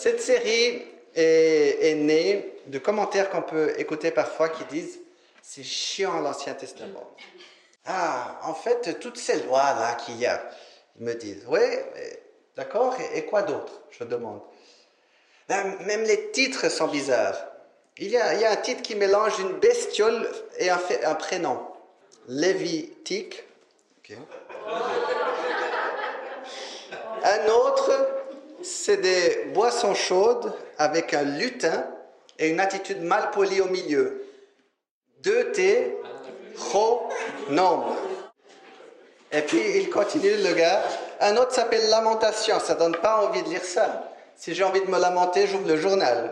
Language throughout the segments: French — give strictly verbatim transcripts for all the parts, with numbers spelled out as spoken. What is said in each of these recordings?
Cette série est, est née de commentaires qu'on peut écouter parfois qui disent « c'est chiant l'Ancien Testament ». Ah, en fait, toutes ces lois-là qu'il y a, ils me disent « oui, d'accord, et, et quoi d'autre ?» je demande. Ben, même les titres sont bizarres. Il y, a, il y a un titre qui mélange une bestiole et un, fait, un prénom. Lévitique. Okay. Un autre, c'est des boissons chaudes avec un lutin et une attitude mal polie au milieu. Deux T, ro, nombre. Et puis il continue, le gars. Un autre s'appelle Lamentation. Ça ne donne pas envie de lire ça. Si j'ai envie de me lamenter, j'ouvre le journal.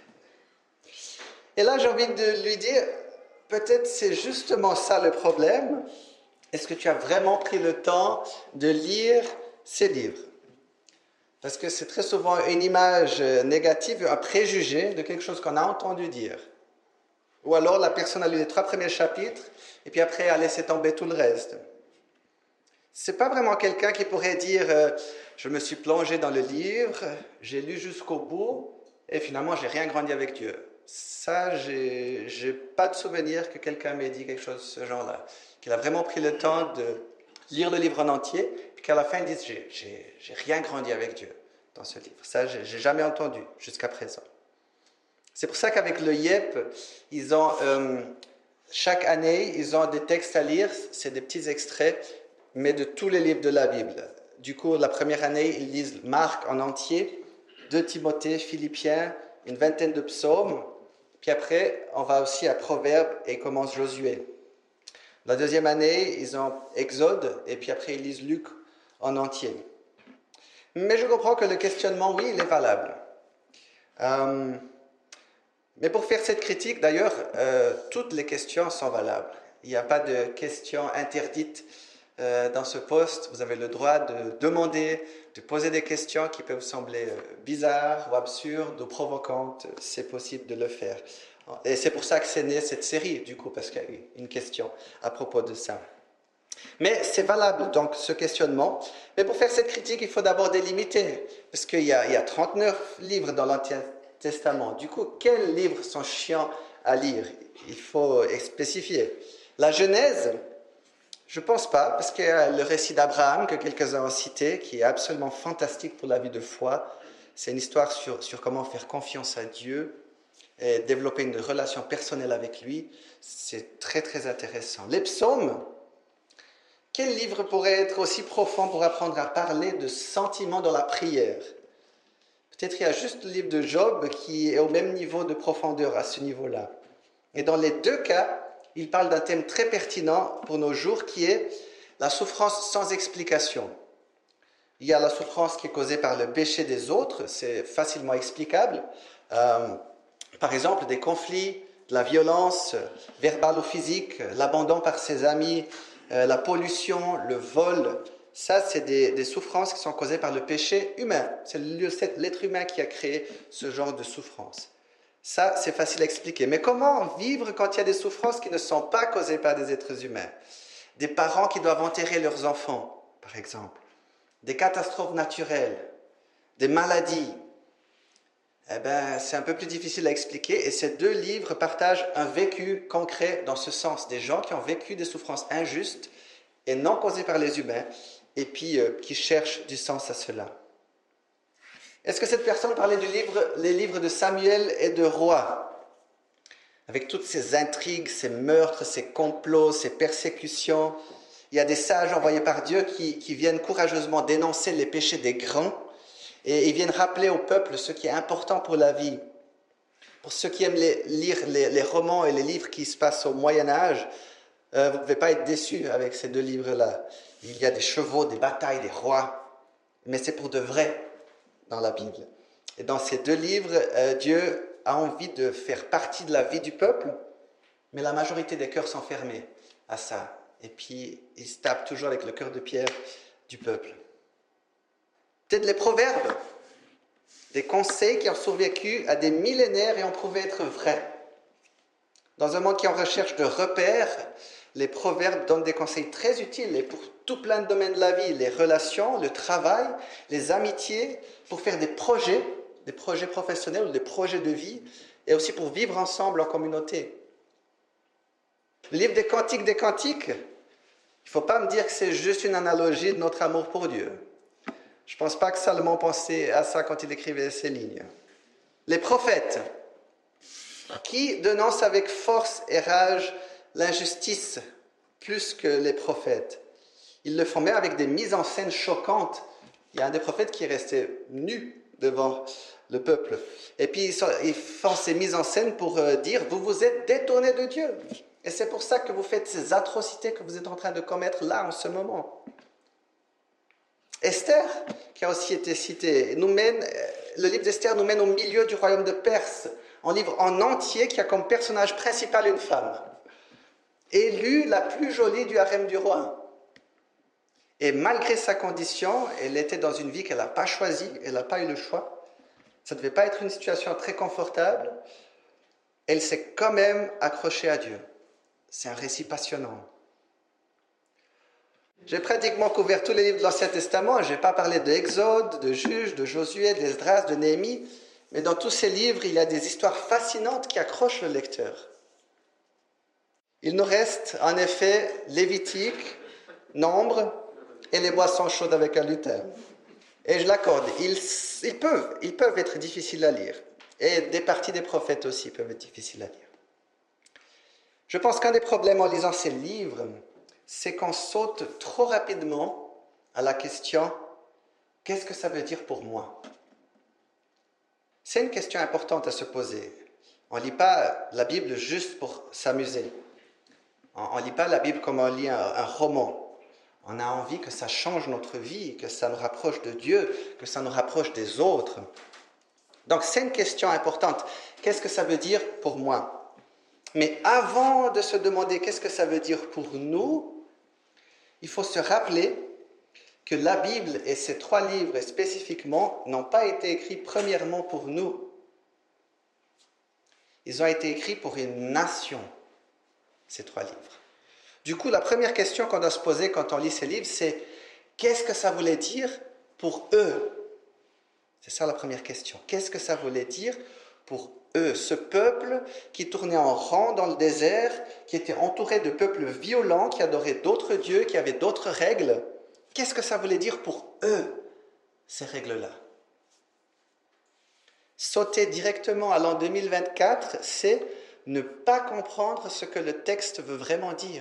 Et là, j'ai envie de lui dire, peut-être c'est justement ça le problème. Est-ce que tu as vraiment pris le temps de lire ces livres? Parce que c'est très souvent une image négative, un préjugé de quelque chose qu'on a entendu dire. Ou alors la personne a lu les trois premiers chapitres et puis après a laissé tomber tout le reste. C'est pas vraiment quelqu'un qui pourrait dire euh, je me suis plongé dans le livre, j'ai lu jusqu'au bout et finalement j'ai rien grandi avec Dieu. Ça, j'ai, j'ai pas de souvenir que quelqu'un m'ait dit quelque chose de ce genre-là. Qu'il a vraiment pris le temps de lire le livre en entier, puis qu'à la fin, il dise j'ai, j'ai, j'ai rien grandi avec Dieu dans ce livre. Ça, j'ai, j'ai jamais entendu jusqu'à présent. C'est pour ça qu'avec le Y E P, ils ont, euh, chaque année, ils ont des textes à lire, c'est des petits extraits, mais de tous les livres de la Bible. Du coup, la première année, ils lisent Marc en entier, deux Timothée, Philippiens, une vingtaine de psaumes. Puis après, on va aussi à Proverbes et commence Josué. La deuxième année, ils ont Exode, et puis après, ils lisent Luc en entier. Mais je comprends que le questionnement, oui, il est valable. Euh, mais pour faire cette critique, d'ailleurs, euh, toutes les questions sont valables. Il n'y a pas de questions interdites euh, dans ce poste. Vous avez le droit de demander, de poser des questions qui peuvent sembler bizarres ou absurdes ou provocantes. C'est possible de le faire. Et c'est pour ça que c'est né cette série, du coup, parce qu'il y a eu une question à propos de ça. Mais c'est valable, donc, ce questionnement. Mais pour faire cette critique, il faut d'abord délimiter, parce qu'il y a, il y a trente-neuf livres dans l'Ancien Testament. Du coup, quels livres sont chiants à lire? Il faut spécifier. La Genèse, je ne pense pas, parce qu'il y a le récit d'Abraham, que quelques-uns ont cité, qui est absolument fantastique pour la vie de foi. C'est une histoire sur, sur comment faire confiance à Dieu, et développer une relation personnelle avec lui. C'est très très intéressant. Les psaumes, quel livre pourrait être aussi profond pour apprendre à parler de sentiments dans la prière? Peut-être il y a juste le livre de Job qui est au même niveau de profondeur à ce niveau-là. Et dans les deux cas, il parle d'un thème très pertinent pour nos jours qui est la souffrance sans explication. Il y a la souffrance qui est causée par le péché des autres, c'est facilement explicable. Euh, Par exemple, des conflits, de la violence verbale ou physique, l'abandon par ses amis, euh, la pollution, le vol. Ça, c'est des, des souffrances qui sont causées par le péché humain. C'est l'être humain qui a créé ce genre de souffrance. Ça, c'est facile à expliquer. Mais comment vivre quand il y a des souffrances qui ne sont pas causées par des êtres humains? Des parents qui doivent enterrer leurs enfants, par exemple. Des catastrophes naturelles, des maladies. Eh ben, c'est un peu plus difficile à expliquer et ces deux livres partagent un vécu concret dans ce sens. Des gens qui ont vécu des souffrances injustes et non causées par les humains et puis euh, qui cherchent du sens à cela. Est-ce que cette personne parlait du livre, les livres de Samuel et de Rois, avec toutes ces intrigues, ces meurtres, ces complots, ces persécutions? Il y a des sages envoyés par Dieu qui, qui viennent courageusement dénoncer les péchés des grands. Et ils viennent rappeler au peuple ce qui est important pour la vie. Pour ceux qui aiment les, lire les, les romans et les livres qui se passent au Moyen-Âge, euh, vous ne pouvez pas être déçus avec ces deux livres-là. Il y a des chevaux, des batailles, des rois, mais c'est pour de vrai dans la Bible. Et dans ces deux livres, euh, Dieu a envie de faire partie de la vie du peuple, mais la majorité des cœurs sont fermés à ça. Et puis, ils se tapent toujours avec le cœur de pierre du peuple. Peut-être les proverbes, des conseils qui ont survécu à des millénaires et ont prouvé être vrais. Dans un monde qui est en recherche de repères, les proverbes donnent des conseils très utiles et pour tout plein de domaines de la vie, les relations, le travail, les amitiés, pour faire des projets des projets professionnels ou des projets de vie, et aussi pour vivre ensemble en communauté. Le livre des Cantiques des Cantiques, il ne faut pas me dire que c'est juste une analogie de notre amour pour Dieu. Je ne pense pas que Salomon pensait à ça quand il écrivait ces lignes. Les prophètes, qui dénoncent avec force et rage l'injustice plus que les prophètes. Ils le font même avec des mises en scène choquantes. Il y a un des prophètes qui est resté nu devant le peuple. Et puis ils font ces mises en scène pour dire « Vous vous êtes détournés de Dieu ». Et c'est pour ça que vous faites ces atrocités que vous êtes en train de commettre là, en ce moment. Esther, qui a aussi été citée, nous mène, le livre d'Esther nous mène au milieu du royaume de Perse, un livre en entier qui a comme personnage principal une femme, élue la plus jolie du harem du roi. Et malgré sa condition, elle était dans une vie qu'elle n'a pas choisie, elle n'a pas eu le choix. Ça ne devait pas être une situation très confortable. Elle s'est quand même accrochée à Dieu. C'est un récit passionnant. J'ai pratiquement couvert tous les livres de l'Ancien Testament. Je n'ai pas parlé de Exode, de Juges, de Josué, d'Esdras, de Néhémie. Mais dans tous ces livres, il y a des histoires fascinantes qui accrochent le lecteur. Il nous reste en effet Lévitique, Nombre et les boissons chaudes avec un lutin. Et je l'accorde, ils, ils, peuvent, ils peuvent être difficiles à lire. Et des parties des prophètes aussi peuvent être difficiles à lire. Je pense qu'un des problèmes en lisant ces livres, c'est qu'on saute trop rapidement à la question « Qu'est-ce que ça veut dire pour moi ?» C'est une question importante à se poser. On ne lit pas la Bible juste pour s'amuser. On ne lit pas la Bible comme on lit un, un roman. On a envie que ça change notre vie, que ça nous rapproche de Dieu, que ça nous rapproche des autres. Donc c'est une question importante. Qu'est-ce que ça veut dire pour moi ? Mais avant de se demander qu'est-ce que ça veut dire pour nous, il faut se rappeler que la Bible et ces trois livres spécifiquement n'ont pas été écrits premièrement pour nous. Ils ont été écrits pour une nation, ces trois livres. Du coup, la première question qu'on doit se poser quand on lit ces livres, c'est qu'est-ce que ça voulait dire pour eux ? C'est ça la première question. Qu'est-ce que ça voulait dire pour eux, ce peuple qui tournait en rang dans le désert, qui était entouré de peuples violents, qui adoraient d'autres dieux, qui avaient d'autres règles. Qu'est-ce que ça voulait dire pour eux, ces règles-là ? Sauter directement à l'an deux mille vingt-quatre, c'est ne pas comprendre ce que le texte veut vraiment dire.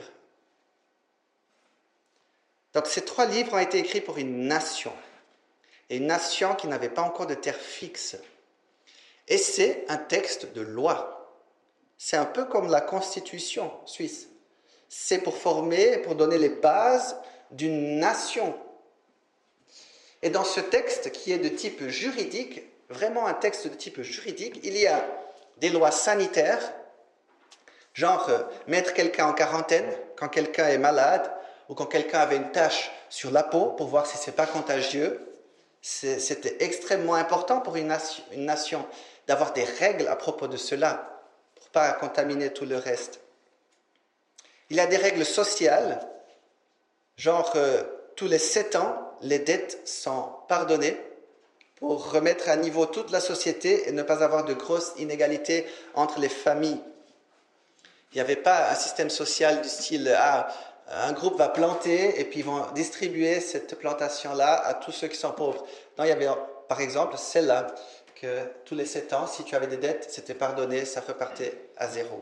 Donc ces trois livres ont été écrits pour une nation, et une nation qui n'avait pas encore de terre fixe. Et c'est un texte de loi. C'est un peu comme la Constitution suisse. C'est pour former, pour donner les bases d'une nation. Et dans ce texte qui est de type juridique, vraiment un texte de type juridique, il y a des lois sanitaires, genre euh, mettre quelqu'un en quarantaine quand quelqu'un est malade ou quand quelqu'un avait une tache sur la peau pour voir si ce n'est pas contagieux. C'est, c'était extrêmement important pour une nation, une nation d'avoir des règles à propos de cela, pour ne pas contaminer tout le reste. Il y a des règles sociales, genre euh, tous les sept ans, les dettes sont pardonnées pour remettre à niveau toute la société et ne pas avoir de grosses inégalités entre les familles. Il n'y avait pas un système social du style « Ah, un groupe va planter et puis ils vont distribuer cette plantation-là à tous ceux qui sont pauvres. » Non, il y avait par exemple celle-là, que tous les sept ans, si tu avais des dettes, c'était pardonné, ça repartait à zéro.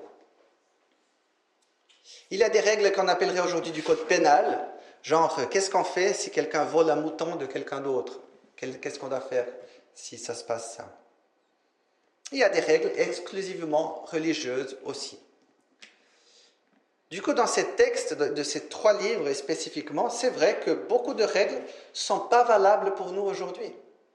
Il y a des règles qu'on appellerait aujourd'hui du code pénal, genre qu'est-ce qu'on fait si quelqu'un vole un mouton de quelqu'un d'autre ? Qu'est-ce qu'on doit faire si ça se passe ça ? Il y a des règles exclusivement religieuses aussi. Du coup, dans ces textes de, de ces trois livres et spécifiquement, c'est vrai que beaucoup de règles ne sont pas valables pour nous aujourd'hui.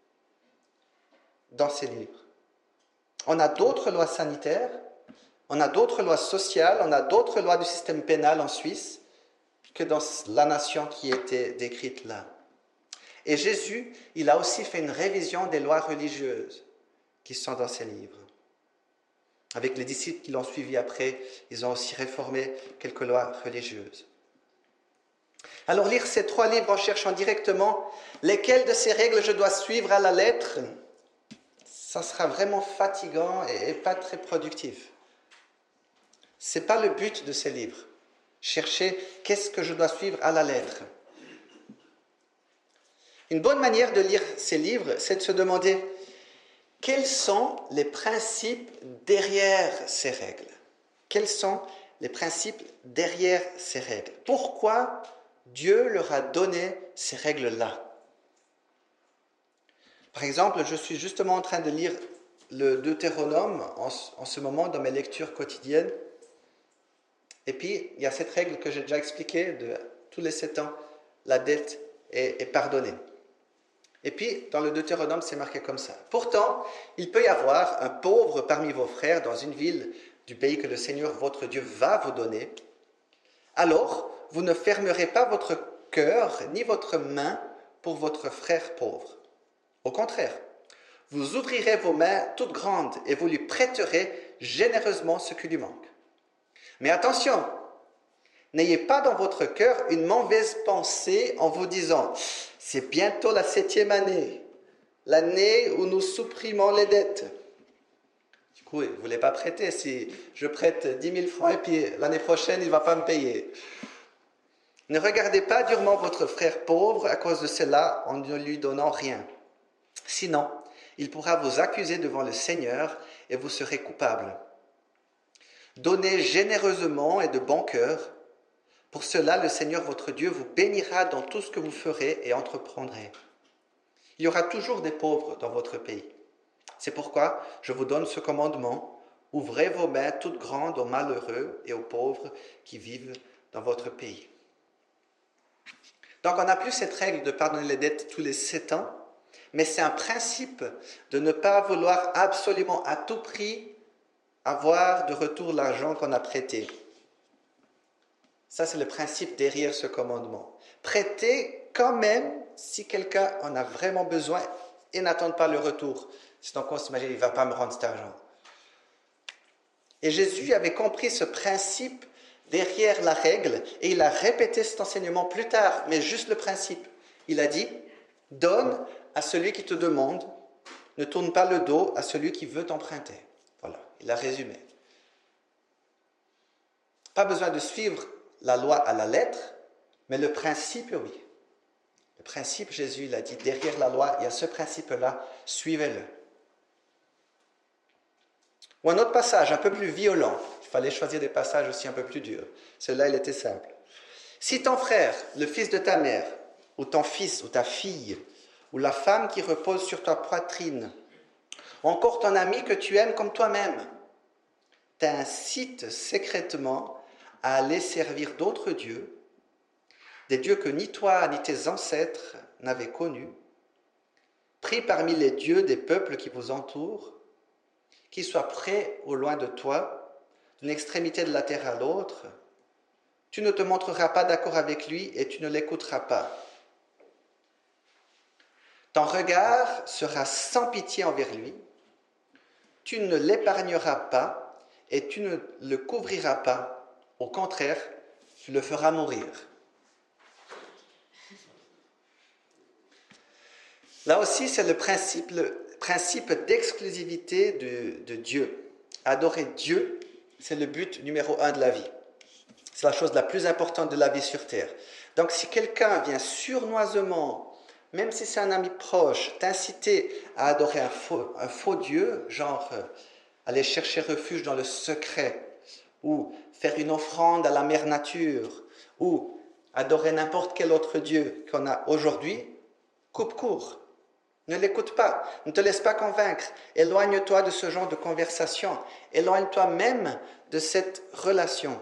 Dans ces livres. On a d'autres lois sanitaires, on a d'autres lois sociales, on a d'autres lois du système pénal en Suisse que dans la nation qui était décrite là. Et Jésus, il a aussi fait une révision des lois religieuses qui sont dans ces livres. Avec les disciples qui l'ont suivi après, ils ont aussi réformé quelques lois religieuses. Alors lire ces trois livres en cherchant directement lesquelles de ces règles je dois suivre à la lettre, ça sera vraiment fatigant et, et pas très productif. Ce n'est pas le but de ces livres. Chercher qu'est-ce que je dois suivre à la lettre. Une bonne manière de lire ces livres, c'est de se demander quels sont les principes derrière ces règles. Quels sont les principes derrière ces règles? Pourquoi Dieu leur a donné ces règles-là? Par exemple, je suis justement en train de lire le Deutéronome en, en ce moment dans mes lectures quotidiennes. Et puis, il y a cette règle que j'ai déjà expliquée, de tous les sept ans, la dette est, est pardonnée. Et puis, dans le Deutéronome, c'est marqué comme ça. Pourtant, il peut y avoir un pauvre parmi vos frères dans une ville du pays que le Seigneur, votre Dieu, va vous donner. Alors, vous ne fermerez pas votre cœur ni votre main pour votre frère pauvre. Au contraire, vous ouvrirez vos mains toutes grandes et vous lui prêterez généreusement ce qui lui manque. Mais attention, n'ayez pas dans votre cœur une mauvaise pensée en vous disant « C'est bientôt la septième année, l'année où nous supprimons les dettes. » Du coup, vous ne voulez pas prêter. Si je prête dix mille francs et puis l'année prochaine, il ne va pas me payer. Ne regardez pas durement votre frère pauvre à cause de cela en ne lui donnant rien. Sinon, il pourra vous accuser devant le Seigneur et vous serez coupable. Donnez généreusement et de bon cœur. Pour cela, le Seigneur votre Dieu vous bénira dans tout ce que vous ferez et entreprendrez. Il y aura toujours des pauvres dans votre pays. C'est pourquoi je vous donne ce commandement. Ouvrez vos mains toutes grandes aux malheureux et aux pauvres qui vivent dans votre pays. Donc on n'a plus cette règle de pardonner les dettes tous les sept ans, mais c'est un principe de ne pas vouloir absolument à tout prix avoir de retour l'argent qu'on a prêté. Ça, c'est le principe derrière ce commandement. Prêter quand même si quelqu'un en a vraiment besoin et n'attend pas le retour. Sinon, on s'imagine, il ne va pas me rendre cet argent. Et Jésus avait compris ce principe derrière la règle et il a répété cet enseignement plus tard, mais juste le principe. Il a dit, donne à celui qui te demande, ne tourne pas le dos à celui qui veut t'emprunter. Voilà, il a résumé. Pas besoin de suivre la loi à la lettre, mais le principe, oui. Le principe, Jésus, il a dit, derrière la loi, il y a ce principe-là, suivez-le. Ou un autre passage, un peu plus violent. Il fallait choisir des passages aussi un peu plus durs. Celui-là, il était simple. Si ton frère, le fils de ta mère, ou ton fils, ou ta fille, ou la femme qui repose sur ta poitrine, ou encore ton ami que tu aimes comme toi-même, t'incite secrètement à aller servir d'autres dieux, des dieux que ni toi ni tes ancêtres n'avaient connus, pris parmi les dieux des peuples qui vous entourent, qui soient près ou loin de toi, d'une extrémité de la terre à l'autre, tu ne te montreras pas d'accord avec lui et tu ne l'écouteras pas. Ton regard sera sans pitié envers lui, tu ne l'épargneras pas et tu ne le couvriras pas. Au contraire, tu le feras mourir. Là aussi, c'est le principe, le principe d'exclusivité de, de Dieu. Adorer Dieu, c'est le but numéro un de la vie. C'est la chose la plus importante de la vie sur Terre. Donc, si quelqu'un vient sournoisement, même si c'est un ami proche, t'inciter à adorer un faux, un faux Dieu, genre euh, aller chercher refuge dans le secret, ou faire une offrande à la mère nature, ou adorer n'importe quel autre Dieu qu'on a aujourd'hui, coupe court. Ne l'écoute pas, ne te laisse pas convaincre. Éloigne-toi de ce genre de conversation. Éloigne-toi même de cette relation.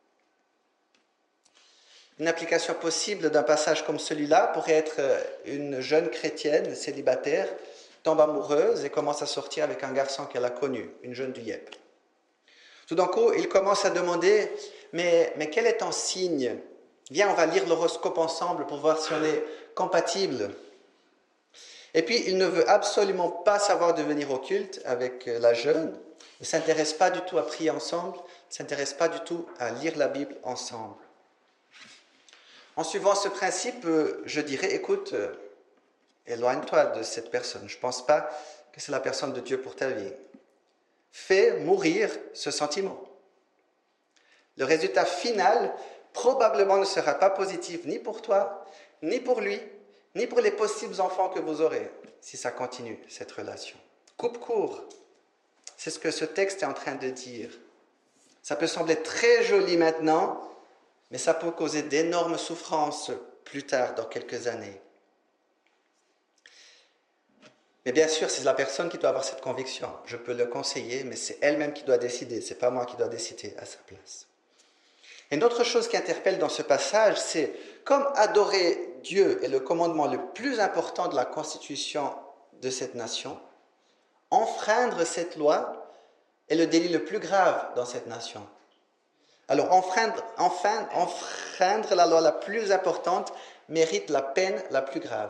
Une application possible d'un passage comme celui-là pourrait être une jeune chrétienne célibataire tombe amoureuse et commence à sortir avec un garçon qu'elle a connu, une jeune du Yep. Tout d'un coup, il commence à demander mais, mais quel est ton signe? Viens, on va lire l'horoscope ensemble pour voir si on est compatible. Et puis, il ne veut absolument pas savoir de venir au culte avec la jeune. Il ne s'intéresse pas du tout à prier ensemble. Il ne s'intéresse pas du tout à lire la Bible ensemble. En suivant ce principe, je dirais, écoute, éloigne-toi de cette personne. Je ne pense pas que c'est la personne de Dieu pour ta vie. Fais mourir ce sentiment. Le résultat final probablement ne sera pas positif ni pour toi, ni pour lui, ni pour les possibles enfants que vous aurez, si ça continue, cette relation. Coupe court. C'est ce que ce texte est en train de dire. Ça peut sembler très joli maintenant, mais ça peut causer d'énormes souffrances plus tard, dans quelques années. Mais bien sûr, c'est la personne qui doit avoir cette conviction. Je peux le conseiller, mais c'est elle-même qui doit décider. Ce n'est pas moi qui dois décider à sa place. Et une autre chose qui interpelle dans ce passage, c'est comme adorer Dieu est le commandement le plus important de la constitution de cette nation, enfreindre cette loi est le délit le plus grave dans cette nation. Alors, enfreindre, enfin, enfreindre la loi la plus importante mérite la peine la plus grave.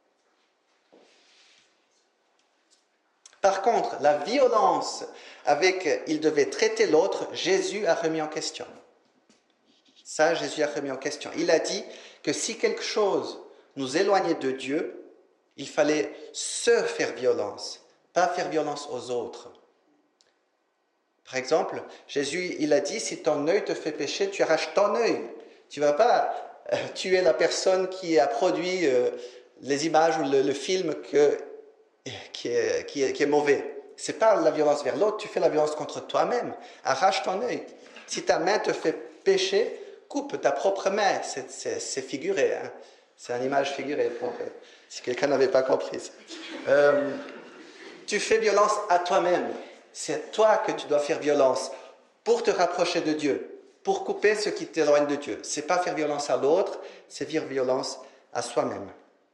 Par contre, la violence avec il devait traiter l'autre, Jésus a remis en question. Ça, Jésus a remis en question. Il a dit que si quelque chose nous éloignait de Dieu, il fallait se faire violence, pas faire violence aux autres. Par exemple, Jésus, il a dit, si ton œil te fait pécher, tu arraches ton œil. Tu ne vas pas euh, tuer la personne qui a produit euh, les images ou le, le film que, qui, est, qui, est, qui est mauvais. Ce n'est pas la violence vers l'autre, tu fais la violence contre toi-même. Arrache ton œil. Si ta main te fait pécher, coupe ta propre main. C'est, c'est, c'est figuré. Hein? C'est une image figurée, pour, euh, si quelqu'un n'avait pas compris ça. Euh, tu fais violence à toi-même. C'est toi que tu dois faire violence pour te rapprocher de Dieu, pour couper ce qui t'éloigne de Dieu. Ce n'est pas faire violence à l'autre, c'est faire violence à soi-même.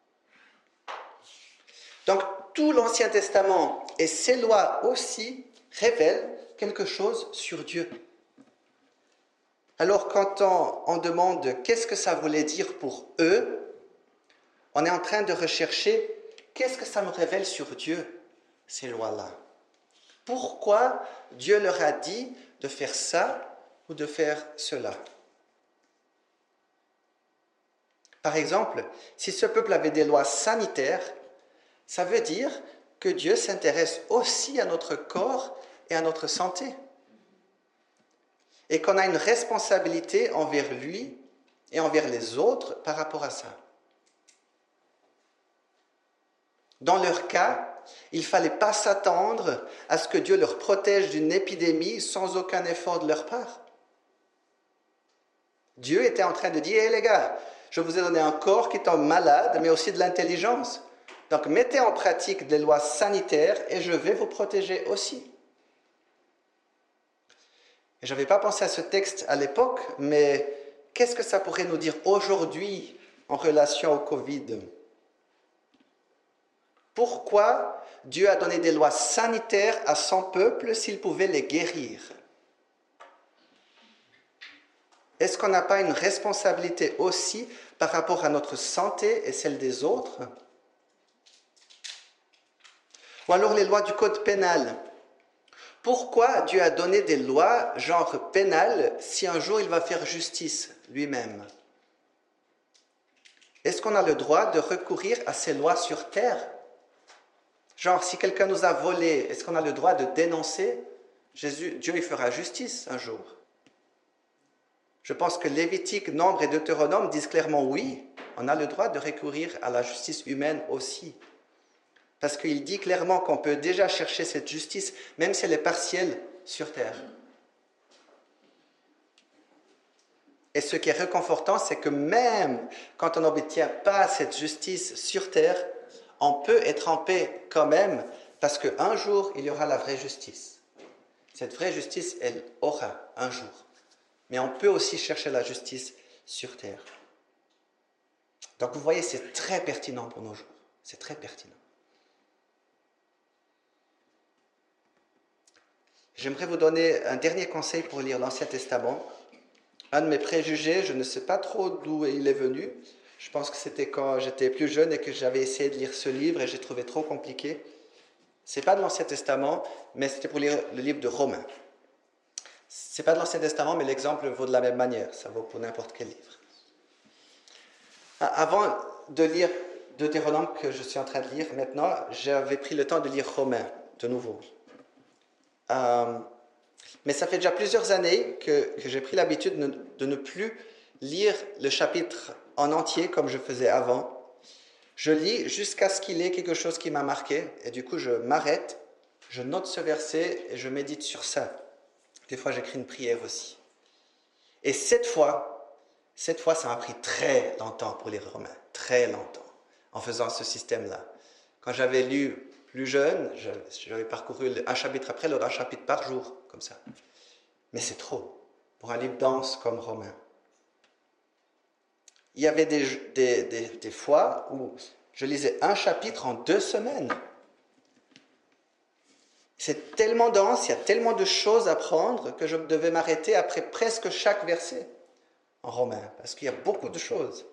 Donc, tout l'Ancien Testament et ses lois aussi révèlent quelque chose sur Dieu. Alors, quand on, on demande qu'est-ce que ça voulait dire pour eux, on est en train de rechercher qu'est-ce que ça me révèle sur Dieu, ces lois-là. Pourquoi Dieu leur a dit de faire ça ou de faire cela? Par exemple, si ce peuple avait des lois sanitaires, ça veut dire que Dieu s'intéresse aussi à notre corps et à notre santé. Et qu'on a une responsabilité envers lui et envers les autres par rapport à ça. Dans leur cas, il ne fallait pas s'attendre à ce que Dieu leur protège d'une épidémie sans aucun effort de leur part. Dieu était en train de dire, hé hey, les gars, je vous ai donné un corps qui est malade, mais aussi de l'intelligence. Donc mettez en pratique des lois sanitaires et je vais vous protéger aussi. Et je n'avais pas pensé à ce texte à l'époque, mais qu'est-ce que ça pourrait nous dire aujourd'hui en relation au Covid ? Pourquoi Dieu a donné des lois sanitaires à son peuple s'il pouvait les guérir? Est-ce qu'on n'a pas une responsabilité aussi par rapport à notre santé et celle des autres? Ou alors les lois du code pénal. Pourquoi Dieu a donné des lois genre pénal si un jour il va faire justice lui-même? Est-ce qu'on a le droit de recourir à ces lois sur terre? Genre, si quelqu'un nous a volé, est-ce qu'on a le droit de dénoncer? Jésus, Dieu, il fera justice un jour. Je pense que Lévitique, Nombre et Deutéronome disent clairement oui, on a le droit de recourir à la justice humaine aussi. Parce qu'il dit clairement qu'on peut déjà chercher cette justice, même si elle est partielle, sur terre. Et ce qui est réconfortant, c'est que même quand on n'obtient pas cette justice sur terre, on peut être en paix quand même, parce qu'un jour, il y aura la vraie justice. Cette vraie justice, elle aura un jour. Mais on peut aussi chercher la justice sur terre. Donc vous voyez, c'est très pertinent pour nos jours. C'est très pertinent. J'aimerais vous donner un dernier conseil pour lire l'Ancien Testament. Un de mes préjugés, je ne sais pas trop d'où il est venu. Je pense que c'était quand j'étais plus jeune et que j'avais essayé de lire ce livre et j'ai trouvé trop compliqué. Ce n'est pas de l'Ancien Testament, mais c'était pour lire le livre de Romains. Ce n'est pas de l'Ancien Testament, mais l'exemple vaut de la même manière. Ça vaut pour n'importe quel livre. Avant de lire Deutéronome que je suis en train de lire maintenant, j'avais pris le temps de lire Romains, de nouveau. Euh, mais ça fait déjà plusieurs années que, que j'ai pris l'habitude de, de ne plus lire le chapitre en entier comme je faisais avant. Je lis jusqu'à ce qu'il y ait quelque chose qui m'a marqué, et du coup je m'arrête, je note ce verset et je médite sur ça. Des fois j'écris une prière aussi. Et cette fois, cette fois ça m'a pris très longtemps pour lire Romains, très longtemps, en faisant ce système-là. Quand j'avais lu plus jeune, j'avais parcouru un chapitre après l'autre, un chapitre par jour, comme ça. Mais c'est trop, pour un livre dense comme Romains. Il y avait des, des, des, des fois où je lisais un chapitre en deux semaines. C'est tellement dense, il y a tellement de choses à prendre que je devais m'arrêter après presque chaque verset en Romains, parce qu'il y a beaucoup de choses.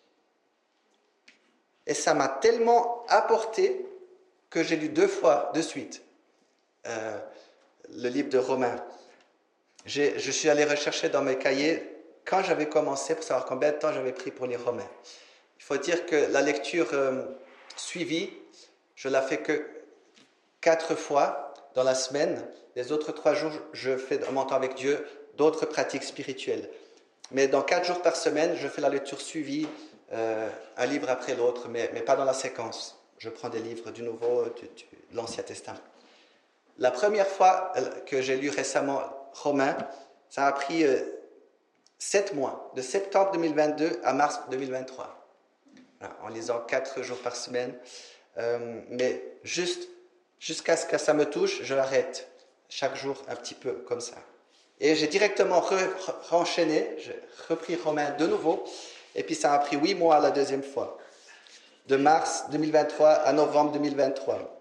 Et ça m'a tellement apporté que j'ai lu deux fois de suite euh, le livre de Romains. J'ai, je suis allé rechercher dans mes cahiers quand j'avais commencé pour savoir combien de temps j'avais pris pour lire Romains. Il faut dire que la lecture euh, suivie, je la fais que quatre fois dans la semaine. Les autres trois jours, je fais dans mon temps avec Dieu d'autres pratiques spirituelles. Mais dans quatre jours par semaine, je fais la lecture suivie, euh, un livre après l'autre, mais, mais pas dans la séquence. Je prends des livres du Nouveau, du, du, de l'Ancien Testament. La première fois que j'ai lu récemment Romains, ça a pris euh, sept mois, de septembre deux mille vingt-deux à mars deux mille vingt-trois, voilà, en lisant quatre jours par semaine. Euh, mais juste jusqu'à ce que ça me touche, je l'arrête chaque jour un petit peu comme ça. Et j'ai directement re-enchaîné, j'ai repris Romains de nouveau, et puis ça a pris huit mois la deuxième fois, de mars deux mille vingt-trois à novembre deux mille vingt-trois.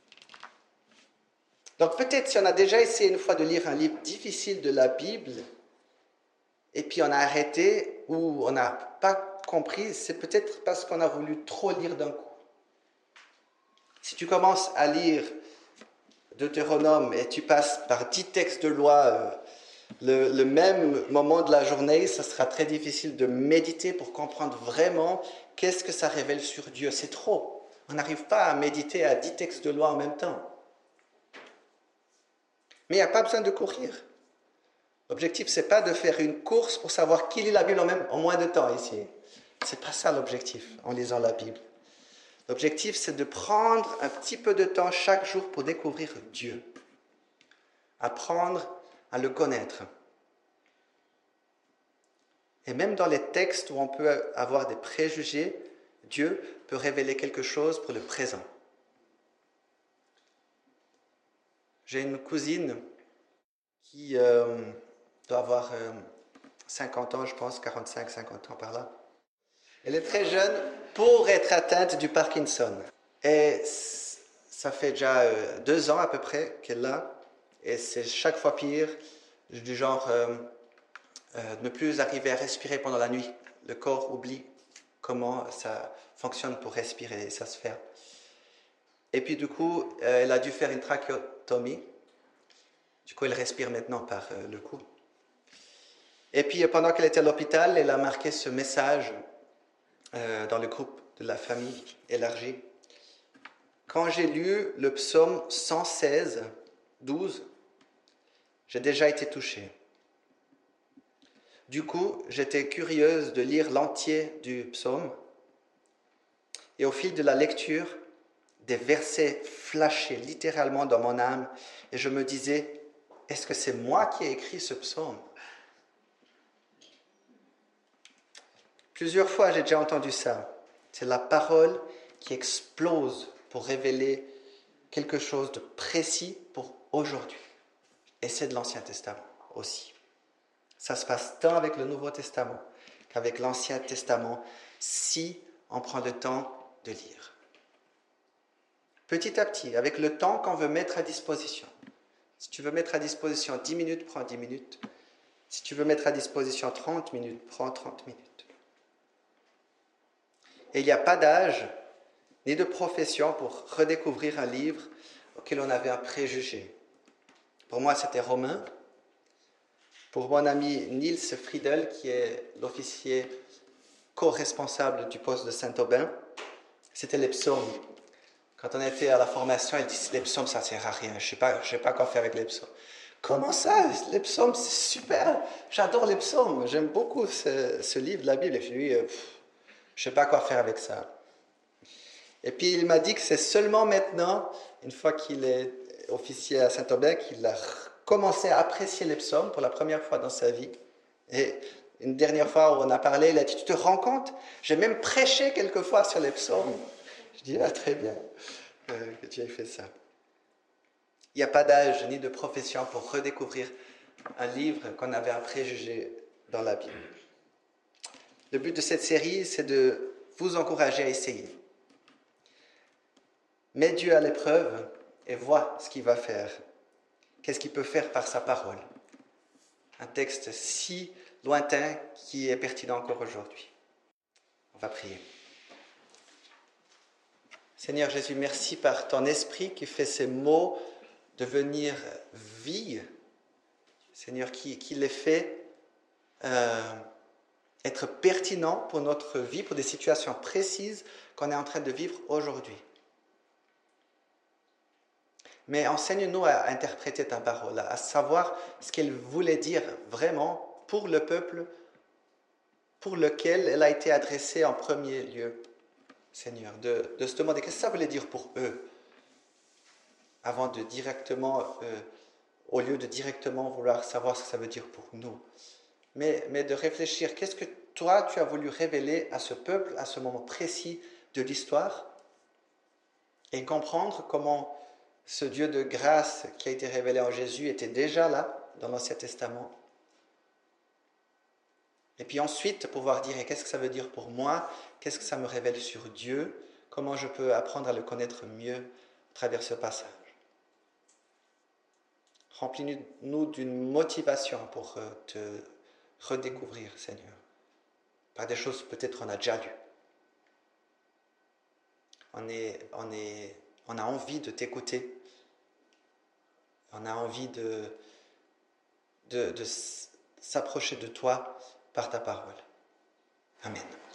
Donc peut-être si on a déjà essayé une fois de lire un livre difficile de la Bible, et puis on a arrêté, ou on n'a pas compris, c'est peut-être parce qu'on a voulu trop lire d'un coup. Si tu commences à lire Deutéronome et tu passes par dix textes de loi euh, le, le même moment de la journée, ça sera très difficile de méditer pour comprendre vraiment qu'est-ce que ça révèle sur Dieu. C'est trop. On n'arrive pas à méditer à dix textes de loi en même temps. Mais il n'y a pas besoin de courir. L'objectif, ce n'est pas de faire une course pour savoir qui lit la Bible en, même, en moins de temps ici. Ce n'est pas ça l'objectif en lisant la Bible. L'objectif, c'est de prendre un petit peu de temps chaque jour pour découvrir Dieu. Apprendre à le connaître. Et même dans les textes où on peut avoir des préjugés, Dieu peut révéler quelque chose pour le présent. J'ai une cousine qui euh, doit avoir euh, cinquante ans, je pense, quarante-cinq, cinquante ans par là. Elle est très jeune pour être atteinte du Parkinson. Et ça fait déjà euh, deux ans à peu près qu'elle l'a. Et c'est chaque fois pire, du genre euh, euh, ne plus arriver à respirer pendant la nuit. Le corps oublie comment ça fonctionne pour respirer et ça se fait. Et puis du coup, euh, elle a dû faire une trachéotomie. Du coup, elle respire maintenant par euh, le cou. Et puis pendant qu'elle était à l'hôpital, elle a marqué ce message euh, dans le groupe de la famille élargie. Quand j'ai lu le psaume cent seize, douze, j'ai déjà été touchée. Du coup, j'étais curieuse de lire l'entier du psaume. Et au fil de la lecture, des versets flashaient littéralement dans mon âme. Et je me disais, est-ce que c'est moi qui ai écrit ce psaume? Plusieurs fois, j'ai déjà entendu ça. C'est la parole qui explose pour révéler quelque chose de précis pour aujourd'hui. Et c'est de l'Ancien Testament aussi. Ça se passe tant avec le Nouveau Testament qu'avec l'Ancien Testament, si on prend le temps de lire. Petit à petit, avec le temps qu'on veut mettre à disposition. Si tu veux mettre à disposition dix minutes, prends dix minutes. Si tu veux mettre à disposition trente minutes, prends trente minutes. Et il n'y a pas d'âge ni de profession pour redécouvrir un livre auquel on avait un préjugé. Pour moi, c'était Romains. Pour mon ami Niels Friedel, qui est l'officier co-responsable du poste de Saint-Aubin, C'était les psaumes. Quand on était à la formation, il dit les psaumes, ça ne sert à rien. Je ne sais pas, je sais pas quoi faire avec les psaumes. Comment ça? Les psaumes, c'est super. J'adore les psaumes. J'aime beaucoup ce, ce livre de la Bible. Et puis lui, euh, pff, je ne sais pas quoi faire avec ça. Et puis il m'a dit que c'est seulement maintenant, une fois qu'il est officier à Saint-Aubin, qu'il a commencé à apprécier les psaumes pour la première fois dans sa vie. Et une dernière fois où on a parlé, il a dit, tu te rends compte? J'ai même prêché quelquefois sur les psaumes. Je dis, ah, très bien euh, que tu aies fait ça. Il n'y a pas d'âge ni de profession pour redécouvrir un livre qu'on avait un préjugé dans la Bible. Le but de cette série, c'est de vous encourager à essayer. Mets Dieu à l'épreuve et vois ce qu'il va faire. Qu'est-ce qu'il peut faire par sa parole? Un texte si lointain qui est pertinent encore aujourd'hui. On va prier. Seigneur Jésus, merci par ton esprit qui fait ces mots devenir vie. Seigneur, qui, qui les fait euh, être pertinents pour notre vie, pour des situations précises qu'on est en train de vivre aujourd'hui. Mais enseigne-nous à interpréter ta parole, à savoir ce qu'elle voulait dire vraiment pour le peuple pour lequel elle a été adressée en premier lieu, Seigneur, de, de se demander qu'est-ce que ça voulait dire pour eux, avant de directement, euh, au lieu de directement vouloir savoir ce que ça veut dire pour nous, mais, mais de réfléchir, qu'est-ce que toi tu as voulu révéler à ce peuple, à ce moment précis de l'histoire, et comprendre comment ce Dieu de grâce qui a été révélé en Jésus était déjà là, dans l'Ancien Testament. Et puis ensuite, pouvoir dire, qu'est-ce que ça veut dire pour moi? Qu'est-ce que ça me révèle sur Dieu? Comment je peux apprendre à le connaître mieux à travers ce passage? Remplis-nous d'une motivation pour te redécouvrir, Seigneur, par des choses peut-être qu'on a déjà lues. On, est, on, est, on a envie de t'écouter. On a envie de, de, de s'approcher de toi par ta parole. Amen.